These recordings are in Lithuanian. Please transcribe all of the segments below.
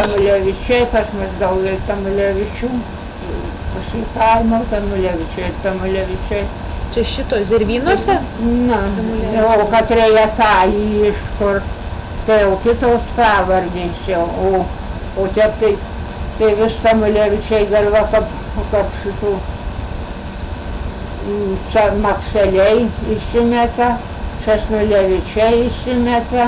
Tamulevičiai, pas mus daugiau Tamulevičių, paskui kaimo Tamulevičiai ir Tamulevičiai. Čia šito Zervynuose? Na, o katrėje tą iš kur, tai jau kitos pavardės jau, o čia tai vis Tamulevičiai galva, kad šitų čia Makseliai įsimeta, čia Snulevičiai įsimeta,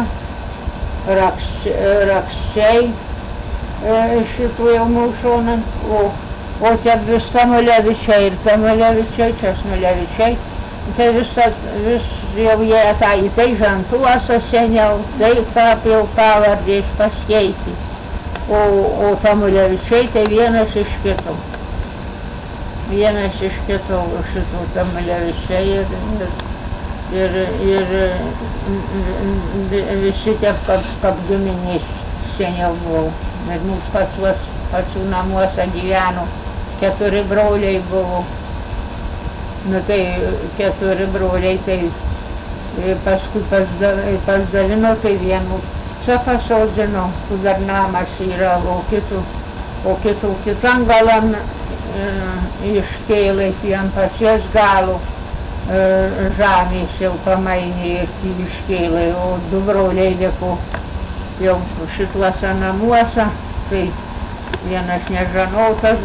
Rakščiai šitų jau mūšonant, o čia vis Tamulevičiai ir Tamulevičiai, čia Snulevičiai, tai vis jau jie į tai žentuose seniau, tai kaip jau pavardės paskeitė, o Tamulevičiai tai vienas iš kitų. Vienas iš kitų šitų Tamulevičiai ir visi tie kaip giminės seniau buvo. Ir mūsų pačių namuose gyveno, 4 broliai buvo. Nu tai 4 broliai, tai paskui pasidalino, tai vienu čia pasodino, kur dar namas yra, o kitų kitam galan iškėlė ant pačios galo žemės jau pamainė ir iškėlė, o 2 broliai liko jau šituose namuose, tai vienas nežinotas